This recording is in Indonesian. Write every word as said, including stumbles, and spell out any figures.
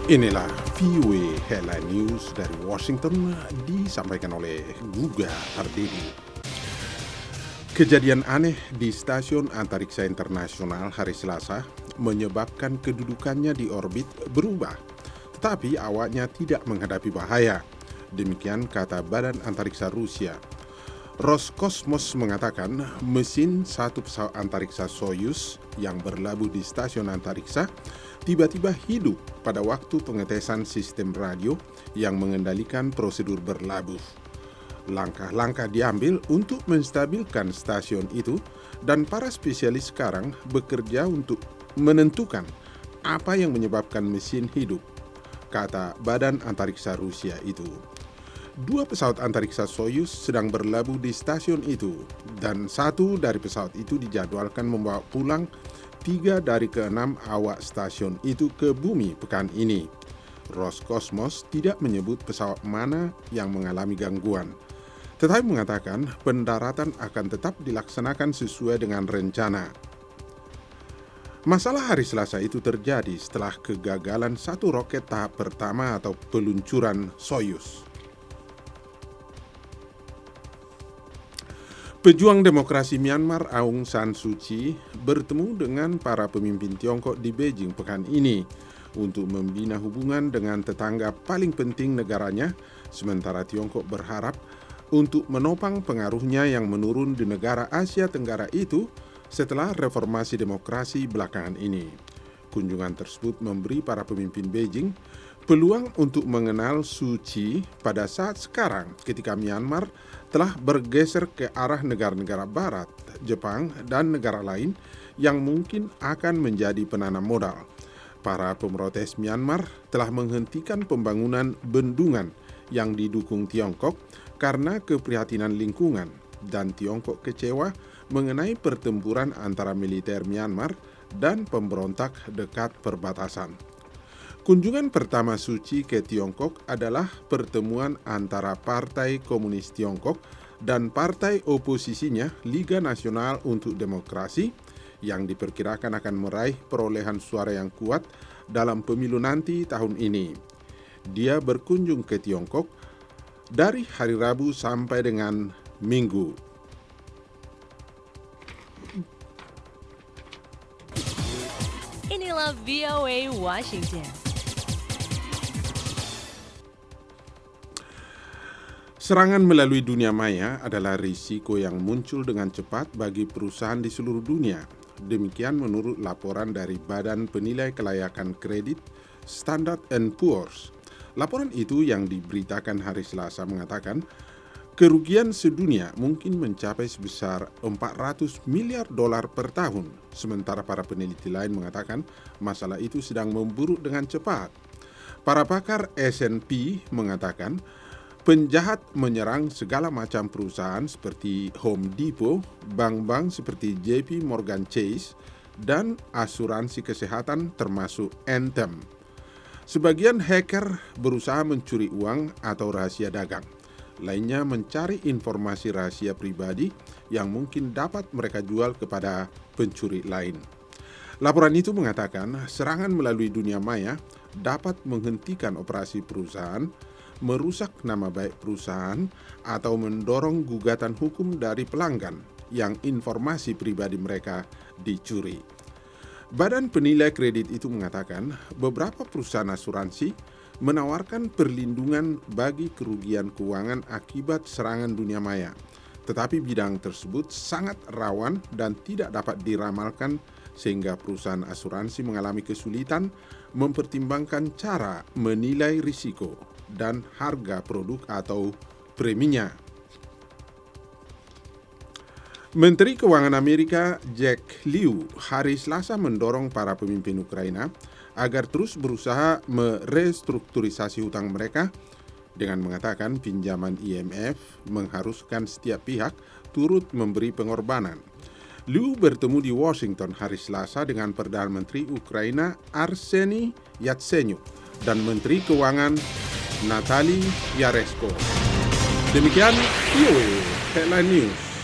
Inilah V O A Headline News dari Washington, disampaikan oleh Guga Hardibi. Kejadian aneh di Stasiun Antariksa Internasional hari Selasa menyebabkan kedudukannya di orbit berubah, tetapi awaknya tidak menghadapi bahaya. Demikian kata Badan Antariksa Rusia. Roskosmos mengatakan mesin satu pesawat antariksa Soyuz yang berlabuh di stasiun antariksa tiba-tiba hidup pada waktu pengetesan sistem radio yang mengendalikan prosedur berlabuh. Langkah-langkah diambil untuk menstabilkan stasiun itu dan para spesialis sekarang bekerja untuk menentukan apa yang menyebabkan mesin hidup, kata Badan Antariksa Rusia itu. Dua pesawat antariksa Soyuz sedang berlabuh di stasiun itu, dan satu dari pesawat itu dijadwalkan membawa pulang tiga dari keenam awak stasiun itu ke bumi pekan ini. Roskosmos tidak menyebut pesawat mana yang mengalami gangguan, tetapi mengatakan pendaratan akan tetap dilaksanakan sesuai dengan rencana. Masalah hari Selasa itu terjadi setelah kegagalan satu roket tahap pertama atau peluncuran Soyuz. Pejuang demokrasi Myanmar Aung San Suu Kyi bertemu dengan para pemimpin Tiongkok di Beijing pekan ini untuk membina hubungan dengan tetangga paling penting negaranya, sementara Tiongkok berharap untuk menopang pengaruhnya yang menurun di negara Asia Tenggara itu setelah reformasi demokrasi belakangan ini. Kunjungan tersebut memberi para pemimpin Beijing peluang untuk mengenal Suu Kyi pada saat sekarang ketika Myanmar telah bergeser ke arah negara-negara barat, Jepang, dan negara lain yang mungkin akan menjadi penanam modal. Para pemrotes Myanmar telah menghentikan pembangunan bendungan yang didukung Tiongkok karena keprihatinan lingkungan, dan Tiongkok kecewa mengenai pertempuran antara militer Myanmar dan pemberontak dekat perbatasan. Kunjungan pertama Suu Kyi ke Tiongkok adalah pertemuan antara Partai Komunis Tiongkok dan partai oposisinya Liga Nasional untuk Demokrasi yang diperkirakan akan meraih perolehan suara yang kuat dalam pemilu nanti tahun ini. Dia berkunjung ke Tiongkok dari hari Rabu sampai dengan Minggu. Inilah V O A Washington. Serangan melalui dunia maya adalah risiko yang muncul dengan cepat bagi perusahaan di seluruh dunia. Demikian menurut laporan dari Badan Penilai Kelayakan Kredit Standard and Poor's. Laporan itu yang diberitakan hari Selasa mengatakan kerugian sedunia mungkin mencapai sebesar empat ratus miliar dolar per tahun, sementara para peneliti lain mengatakan masalah itu sedang memburuk dengan cepat. Para pakar S and P mengatakan penjahat menyerang segala macam perusahaan seperti Home Depot, bank-bank seperti J P Morgan Chase, dan asuransi kesehatan termasuk Anthem. Sebagian hacker berusaha mencuri uang atau rahasia dagang. Lainnya mencari informasi rahasia pribadi yang mungkin dapat mereka jual kepada pencuri lain. Laporan itu mengatakan serangan melalui dunia maya dapat menghentikan operasi perusahaan, merusak nama baik perusahaan, atau mendorong gugatan hukum dari pelanggan yang informasi pribadi mereka dicuri. Badan Penilai Kredit itu mengatakan beberapa perusahaan asuransi menawarkan perlindungan bagi kerugian keuangan akibat serangan dunia maya, tetapi bidang tersebut sangat rawan dan tidak dapat diramalkan sehingga perusahaan asuransi mengalami kesulitan mempertimbangkan cara menilai risiko dan harga produk atau preminya. Menteri Keuangan Amerika Jack Lew hari Selasa mendorong para pemimpin Ukraina agar terus berusaha merestrukturisasi hutang mereka dengan mengatakan pinjaman I M F mengharuskan setiap pihak turut memberi pengorbanan. Lew bertemu di Washington hari Selasa dengan Perdana Menteri Ukraina Arseniy Yatsenyuk dan Menteri Keuangan Natalie Yaresko. Demikian V O A Headline News.